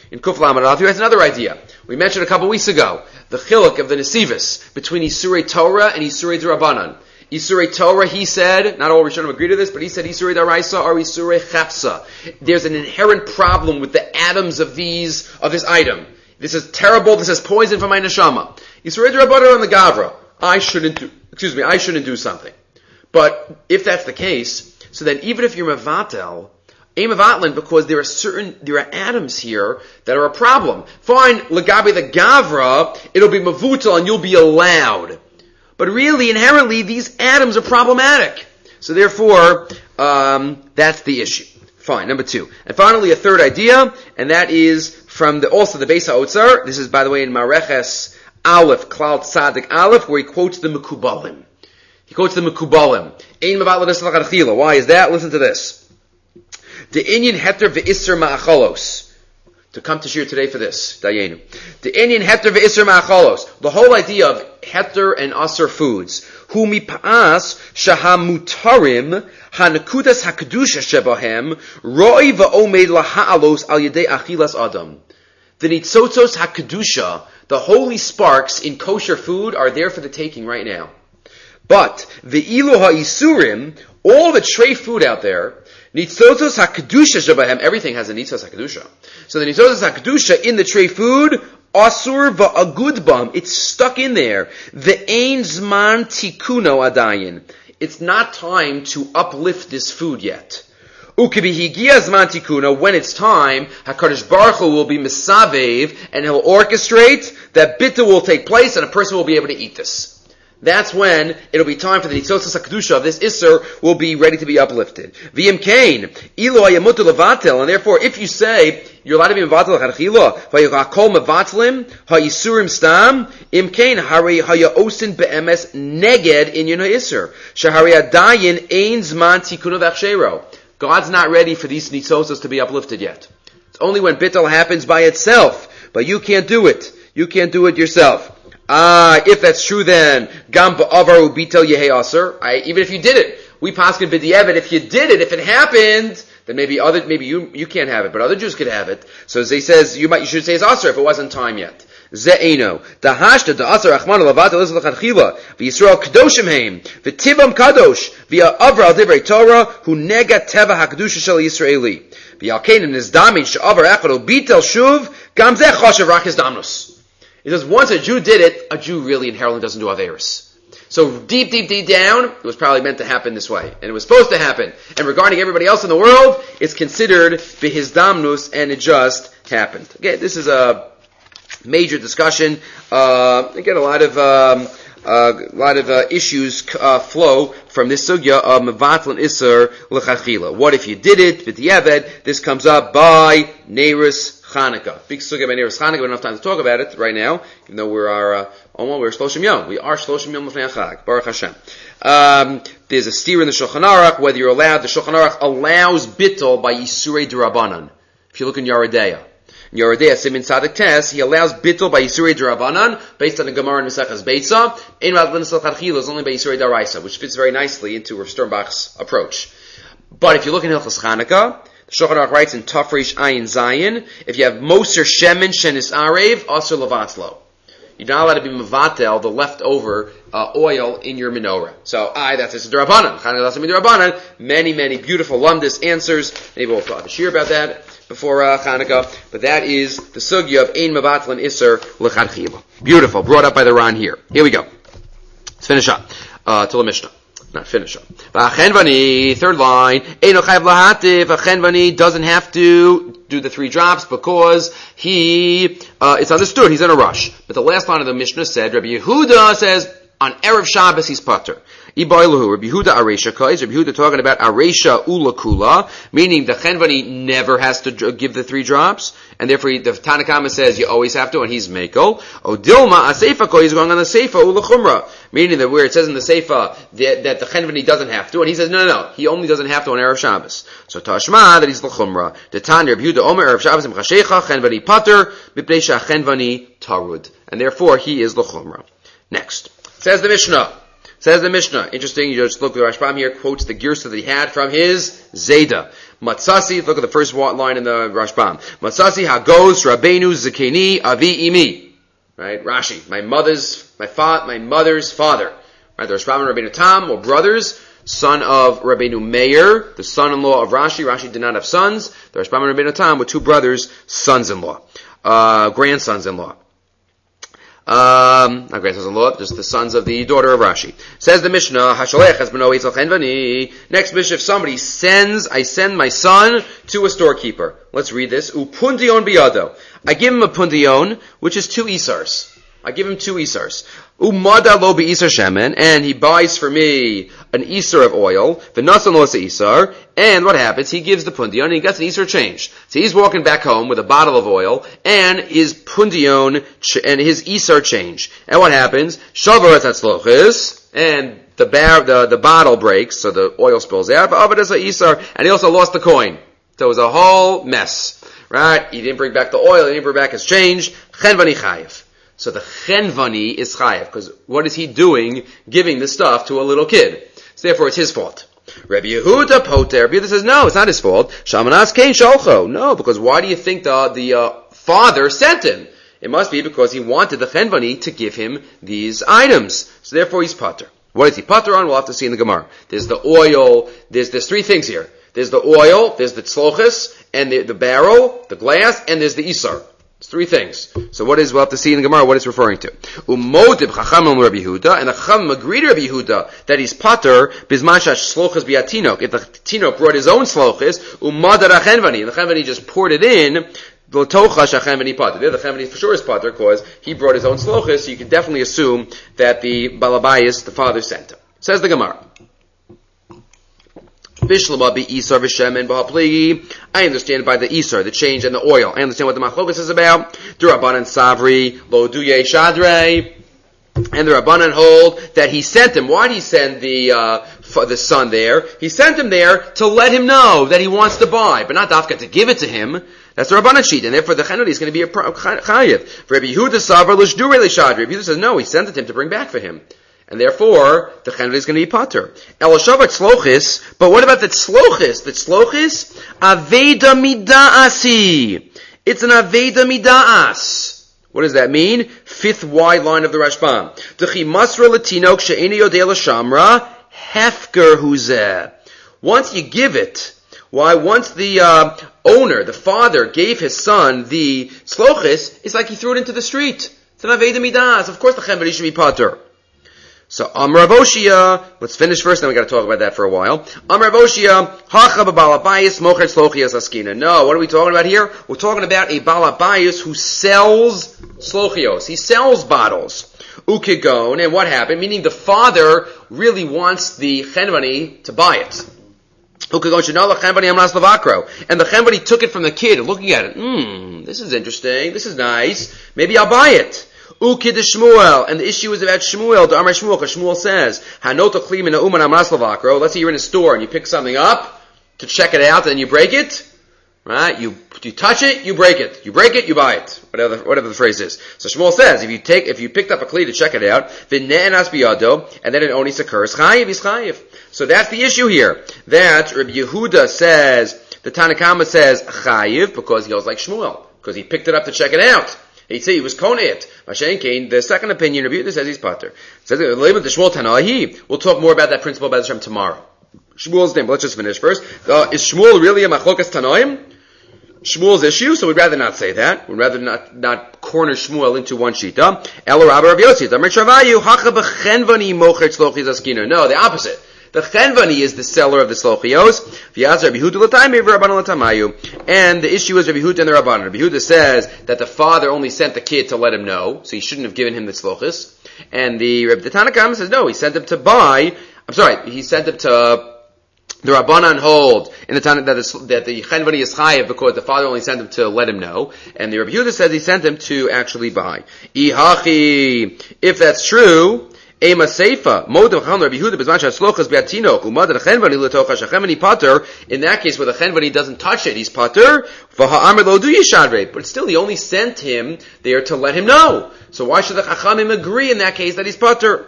In Kuf Lamed Aleph, he has another idea. We mentioned a couple weeks ago the chiluk of the Nesivus between Isurei Torah and Isurei D'Rabbanan. Isurei Torah, he said, not all Rishonim agree to this, but he said Isurei D'Oraisa are Isurei Chapsa. There's an inherent problem with the atoms of this item. This is terrible, this is poison for my neshama. Isurei D'Rabbanan on the Gavra. I shouldn't do something. But if that's the case, so then even if you're Mavatel, Mavatlin, because there are atoms here that are a problem. Fine, Lagabi the Gavra, it'll be Mavutal and you'll be allowed. But really, inherently, these atoms are problematic. So therefore, that's the issue. Fine, number 2. And finally, a third idea, and that is from also the Beis HaOtzar. This is, by the way, in Mareches Aleph, Klal Tzadik Aleph, where he quotes the Mekubalim. Why is that? Listen to this. The Inyan Heter ve'Isser ma'acholos. To come to shir today for this, Dayenu. The Inyan Heter ve'Isser ma'acholos. The whole idea of Heter and Asser foods. Hu mipa'as shahamutarim hanakudas hakadusha shebahem roi va'omed laha'alos al yedei achilas adam. The nitzotzos hakadusha, the holy sparks in kosher food, are there for the taking right now. But the ilu ha'isurim, all the tray food out there, nitzotzos hakadusha shebahem, everything has a nitzotzos hakadusha. So the nitzotzos hakadusha in the tray food, asur va'agudbam, it's stuck in there. The ein zman tikuno adayin. It's not time to uplift this food yet. Ukibihigia zman tikuno, when it's time, HaKadosh Baruch Hu will be misavev, and he'll orchestrate that bitta will take place, and a person will be able to eat this. That's when it'll be time for the nitzotzos hakadusha of this isser will be ready to be uplifted. V'im kain ilo hayamutu levatel, and therefore, if you say you're allowed to be mevatel l'chadchila, v'yakol mevatlim ha'isurim stam, im kain hari hayaosin be'emes neged inyan ha'isser shahari adayin ein zman tikunu v'achshero. God's not ready for these nitzotzos to be uplifted yet. It's only when bittul happens by itself, but you can't do it. You can't do it yourself. If that's true, then gam ba'avaru bitel yehei aser. Even if you did it, we paskin b'di'evet. If you did it, if it happened, then maybe you can't have it, but other Jews could have it. So as he says, you should say it's aser if it wasn't time yet. Ze'eno dahashta da'aser achman lavatel is l'chadchila v'Yisrael kadoshim heim v'tivam kadosh v'ya avra al divrei Torah hu nega teva hakadusha shel Yisraeli v'yal kein is damin she'avar echad bitel shuv gam zeh choshev rak his damnus. He says, once a Jew did it, a Jew really inherently doesn't do Averis. So deep down, it was probably meant to happen this way. And it was supposed to happen. And regarding everybody else in the world, it's considered bihizdamnus, and it just happened. Okay, this is a major discussion. Again, a lot of issues flow from this sugya of mevatlan iser l'chachila. What if you did it, v'di'eved? This comes up by Neiros Chanukah. Big sugya by Neiros Chanukah. We don't have time to talk about it right now, even though we're Shloshim Yom. We are Shloshim Yom L'fnei HaChag. Baruch Hashem. There's a steer in the Shulchan Aruch, whether you're allowed. The Shulchan Aruch allows bittul by Yisurei D'Rabbanan. If you look in Yeridea. In Yeridea, Simin Tzadik Tes, he allows bittul by Yisurei D'Rabbanan, based on the Gemara in Maseches Beitza. Ein Madlin Esel Chadchila is only by Yisurei D'Oraisa, which fits very nicely into Rav Sternbach's approach. But if you look in Hilchos Chanukah, the Shulchan Aruch writes in Tafresh Ayin Zayin, if you have Moser Shemen Shenis Arev, Aser Levatzlo. You're not allowed to be mevatel, the leftover oil in your menorah. So, that's a D'Rabbanan. Chanukah doesn't mean D'Rabbanan. Many beautiful lumdis answers. Maybe we'll talk to about that before Chanukah. But that is the sugya of Ein Mevatel and Isser L'chadchila. Beautiful. Brought up by the Ran here. Here we go. Let's finish up. Till the Mishnah. Not finish up. V'achenvani, third line, Eino chayv lahativ, achenvani doesn't have to do the 3 drops because it's understood, he's in a rush. But the last line of the Mishnah said, Rabbi Yehuda says, on Erev Shabbos he's patur. Ibailahu, Rabbi Yehuda Aresha Kais, Rabbi Yehuda talking about Aresha Ulakula, meaning the Chenvani never has to give the 3 drops, and therefore the Tanakama says you always have to, and he's Mekel. Odilma Aseifa Koi is going on the Seifa Ulachumra, meaning that where it says in the Seifa that the Chenvani doesn't have to, and he says no, he only doesn't have to on Erev Shabbos. So Tashma, that he's L'chumra. The Tanya Rabbi Yehuda Omer Erev Shabbos Mchashecha, Chenvani Pater, Mipnei Chenvani Tarud. And therefore he is L'chumra. Next. Says the Mishnah, Says the Mishnah. Interesting, you just look at the Rashbam here, quotes the Girsa that he had from his Zayda. Matzasi, look at the first line in the Rashbam. Matzasi hagos Rabbeinu Zakeni Avi Imi. Right? Rashi. My mother's father. Right? The Rashbam and Rabbeinu Tam were brothers, son of Rabbeinu Meir, the son-in-law of Rashi. Rashi did not have sons. The Rashbam and Rabbeinu Tam were two brothers, sons-in-law. Grandsons-in-law. Not grandsons-in-law, just the sons of the daughter of Rashi. Says the Mishnah, Hashalech has been always chenvani. Next Mishnah, if somebody I send my son to a storekeeper. Let's read this. Upundion biyado. I give him a pundion, which is 2 isars. I give him 2 isars. Umada lo isar shemen, and he buys for me an isar of oil. V'nasan lo isar, and what happens? He gives the pundion, and he gets an isar change. So he's walking back home with a bottle of oil, and his pundion, and his isar change. And what happens? Shavarat atzlochis, and the bottle breaks, so the oil spills out. Isar, and he also lost the coin. So it was a whole mess. Right? He didn't bring back the oil, he didn't bring back his change. Chenvani chayiv. So the chenvani is chayav, because what is he doing giving the stuff to a little kid? So therefore it's his fault. Rabbi Yehuda poter. Rabbi Yehuda says, no, it's not his fault. Shamanas kein sholcho. No, because why do you think the father sent him? It must be because he wanted the chenvani to give him these items. So therefore he's poter. What is he poter on? We'll have to see in the Gemara. There's the oil, there's 3 things here. There's the oil, there's the tzlochis, and the barrel, the glass, and there's the isar. It's 3 things. So we'll have to see in the Gemara what it's referring to. Umodib chachamim Rabbi Yehuda, and the chachamim agreed to Rabbi Yehuda that he's pater bizman shlochas biatinok. If the tinok brought his own slochis, umadar achenvani, and the chenvani just poured it in, l'tocha shachenvani pater. The chenvani for sure is pater because he brought his own slochis, so you can definitely assume that the balabayas, the father, sent him. Says the Gemara. I understand by the isar, the change, and the oil. I understand what the machlokas is about. D'Rabbanan savri lo duye shadrei, and the Rabbanan hold that he sent him. Why did he send the son there? He sent him there to let him know that he wants to buy, but not dafka to give it to him. That's the Rabbanan sheet, and therefore the chenvani is going to be a chayiv. Rabbi Yehuda savri l'shdurei l'shadrei. Rabbi Yehuda says no, he sent it to him to bring back for him. And therefore, the chenvani is going to be pater. Eloshavat slochis, but what about the tzlochis? The tzlochis, aveda mida'asi. It's an aveda mida'as. What does that mean? 5th wide line of the Rashbam. Dechi masra latinok she'eni yodei l'shamra hefker huzeh. Once you give it, once the owner, the father, gave his son the slochis, it's like he threw it into the street. It's an aveda mida'as. Of course the chenvani should be pater. So, Rav Oshia, let's finish first, then we gotta talk about that for a while. Rav Oshia, hacha b'balabayis mochet slochias askina. No, what are we talking about here? We're talking about a balabayis who sells slochios. He sells bottles. Ukigon, and what happened? Meaning the father really wants the chenvani to buy it. Ukigon shenala chenvani amras lavakro. And the chenvani took it from the kid, looking at it. This is interesting, this is nice. Maybe I'll buy it. Ukid Shmuel, and the issue is about Shmuel. The Amar Shmuel, because Shmuel says, "Hanota klim ina uman amras lavakro." Let's say you're in a store and you pick something up to check it out, and then you break it. Right? You touch it, you break it. You break it, you buy it. Whatever the phrase is. So Shmuel says, if you picked up a kli to check it out, v'ne'enas biyado, and then it only occurs, chayiv is chayiv. So that's the issue here. That Rabbi Yehuda says, the Tanakama says chayiv because he goes like Shmuel, because he picked it up to check it out. He'd say he was koneit. Mashenkein, the second opinion, Rabbi Yehuda says he's pater. Says Shmuel Tanahi. We'll talk more about that principle by the Shem tomorrow. Shmuel's name. Let's just finish first. Is Shmuel really a machlokas Tanoim? Shmuel's issue, so we'd rather not say that. We'd rather not corner Shmuel into one shita. El Rabbi Rav Yossi. No, the opposite. The chenvani is the seller of the slochios. And the issue is Rabbi Yehuda and the Rabbanan. Rabbi Yehuda says that the father only sent the kid to let him know, so he shouldn't have given him the slochis. And the Tanakam says no, he sent him to buy. He sent him to. The Rabbanan hold in the time that the chenvani is chayiv because the father only sent him to let him know, and the Rabbi Yehuda says he sent him to actually buy. Ihachi, if that's true. Ema Seifa, Modem Chacham Rabbi Yehuda Bezman Shaslochas Beatinok Umad Chenvani Letocha Shachemani Pater. In that case, where the Chenvani doesn't touch it, he's Pater. V'ha'amr lo du yishadrei. But still, he only sent him there to let him know. So why should the Chachamim agree in that case that he's Pater?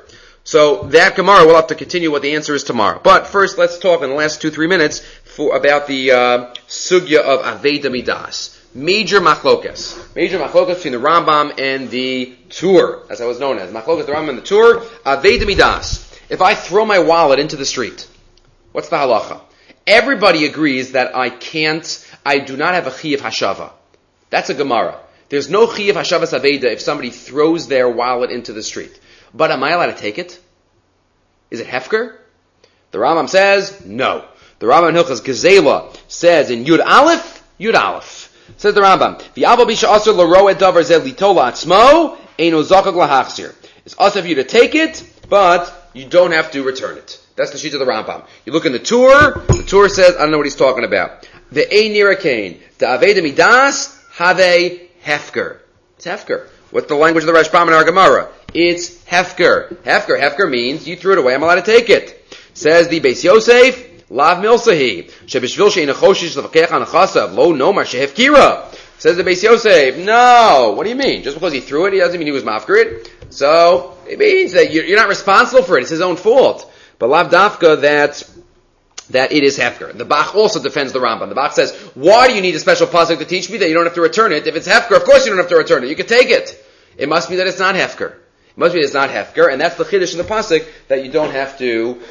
So that Gemara we'll have to continue what the answer is tomorrow. But first, let's talk in the last 2-3 minutes about the sugya of Aveda Midas. Major machlokas between the Rambam and the Tur, as I was known as. Machlokas, the Rambam and the Tur, Aveda Midas. If I throw my wallet into the street, what's the halacha? Everybody agrees that I do not have a chiyuv hashava. That's a Gemara. There's no chiyuv hashavas Aveda if somebody throws their wallet into the street. But am I allowed to take it? Is it hefker? The Rambam says, no. The Rambam in Hilchas Gezela says in Yud Aleph, says the Rambam, V'aval bisha asur l'ro'et davar zeh litola atzmo, eino zakag lahachzir. It's also for you to take it, but you don't have to return it. That's the sheet of the Rambam. You look in the Tur says, I don't know what he's talking about. Ve'ein nirakain, da'aveda midas, have hefker. It's hefker. What's the language of the Rashbam in our Gemara? It's hefker. Hefker means you threw it away, I'm allowed to take it. Says the Beis Yosef, Lav milsahi. Shebishvil she'in achoshish l'vakech anachasav, lo nomar shehefkira. Says the Beis Yosef, no. What do you mean? Just because he threw it, he doesn't mean he was mafker it. So, it means that you're not responsible for it. It's his own fault. But Lav Dafka, that it is hefker. The Bach also defends the Rambam. The Bach says, why do you need a special pasuk to teach me that you don't have to return it? If it's hefker, of course you don't have to return it. You can take it. It must be that it's not hefker. And that's the chiddush in the pasuk that you don't have to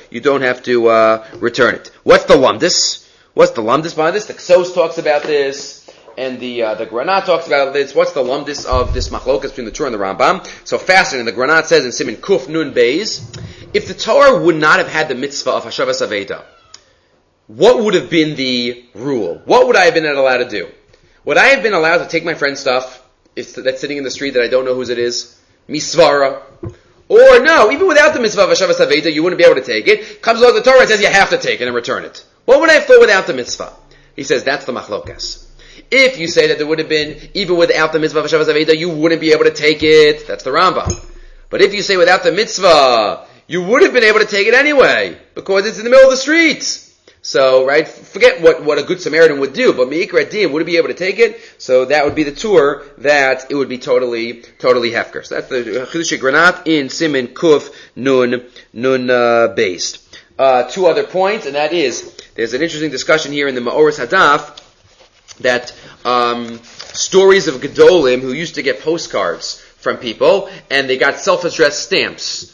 return it. What's the lumdus? By this? The Ksos talks about this, and the Granat talks about this. What's the lumdus of this machlokas between the Torah and the Rambam? So fascinating. The Granat says in Siman Kuf Nun Beis, if the Torah would not have had the mitzvah of Hashavas Aveda, what would have been the rule? What would I have been allowed to do? Would I have been allowed to take my friend's stuff that's sitting in the street that I don't know whose it is? Misvara. Or no, even without the mitzvah of Hashavas Aveda, you wouldn't be able to take it. Comes along the Torah and says you have to take it and return it. What would I have thought without the mitzvah? He says that's the machlokas. If you say that there would have been, even without the mitzvah of Hashavas Aveda, you wouldn't be able to take it, that's the Rambam. But if you say without the mitzvah, you would have been able to take it anyway, because it's in the middle of the street. So, right, forget what a good Samaritan would do, but Me'ikra Din would be able to take it, so that would be the Tur that it would be totally hefker. So that's the Chidush Granat in Siman Kuf Nun based. 2 other points, and that is, there's an interesting discussion here in the Ma'oris Hadaf, that stories of Gedolim who used to get postcards from people, and they got self-addressed stamps.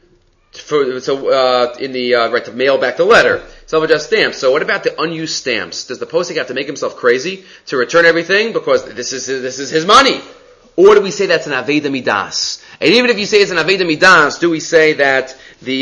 To mail back the letter. Self-addressed stamps. So what about the unused stamps? Does the posting have to make himself crazy to return everything because this is his money? Or do we say that's an Aveda Midas? And even if you say it's an Aveda Midas, do we say that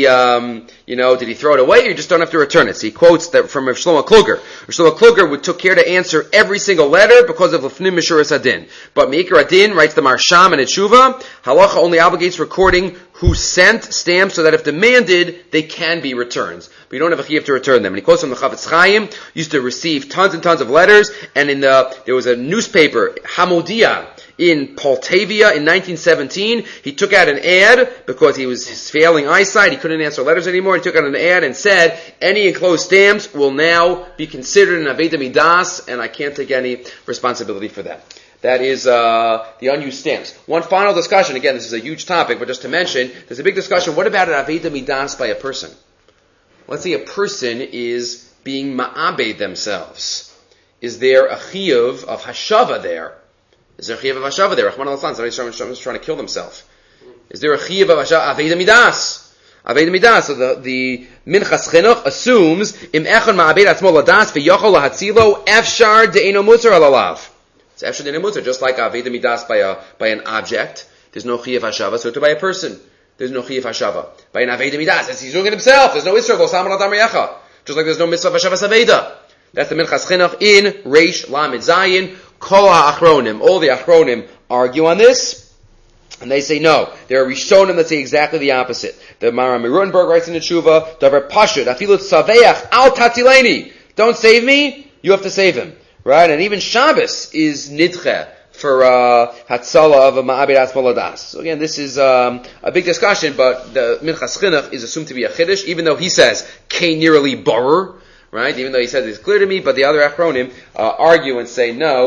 did he throw it away or you just don't have to return it? So he quotes that from Rav Shlomo Kluger. Rav Shlomo Kluger took care to answer every single letter because of Lefnim Mishuras Adin. But Me'ikra Adin writes the Marsham and Tshuva, halacha only obligates recording who sent stamps so that if demanded, they can be returned. But you don't have a chiyuv to return them. And he quotes from the Chavetz Chaim, used to receive tons and tons of letters, and there was a newspaper, Hamodia, in Poltavia in 1917. He took out an ad because he was failing eyesight. He couldn't answer letters anymore. He took out an ad and said, any enclosed stamps will now be considered an Aveda Midas, and I can't take any responsibility for that. That is the unused stamps. One final discussion. Again, this is a huge topic, but just to mention, there's a big discussion. What about an Aveda Midas by a person? Let's say a person is being ma'abed themselves. Is there a chiyuv of hashava there? Is there a chiyuv of hashava there? Rahman al-San, somebody's trying to kill themselves. Is there a chiyuv of Aveda Midas? Aveda Midas. So the Minchas Chinuch assumes im echon ma'abed atzmo ladas v'yochol lahatzilo efshar de'eno mutzar alalav. It's efshar de'eno mutzar, just like Aveda Midas by an object. There's no chiyuv hashava. So to by a person, there's no chiyuv hashava. By an Aveda Midas, as he's doing it himself, there's no isra v'osam al adam reyecha. Just like there's no mitzvah of hashavas Aveda. That's the Minchas Chinuch in Reish Lamed Zayin. Kol ha'achronim. All the achronim argue on this. And they say no. There are Rishonim that say exactly the opposite. The Maram Rutenberg writes in the Tshuva, Davar Pashut, Afilut Saveach, Al Tatileni. Don't save me, you have to save him. Right? And even Shabbos is Nidche for Hatzala of a Ma'abed Atzmo Ladas. So again, this is a big discussion, but the Minchas Chinuch is assumed to be a Chiddush, even though he says, Kei Nirali Borer. Right? Even though he says it's clear to me, but the other Achronim argue and say no,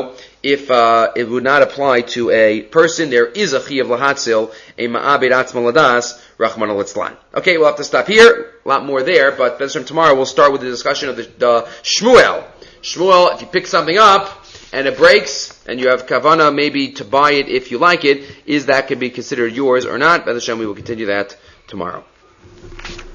if it would not apply to a person, there is a chiyav lahatzil, a ma'abed atzma ladas, Rahman al-Itzlan. Okay, we'll have to stop here. A lot more there, but tomorrow we'll start with the discussion of the Shmuel. Shmuel, if you pick something up and it breaks, and you have kavana maybe to buy it if you like it, is that can be considered yours or not? B'ez Hashem, we will continue that tomorrow.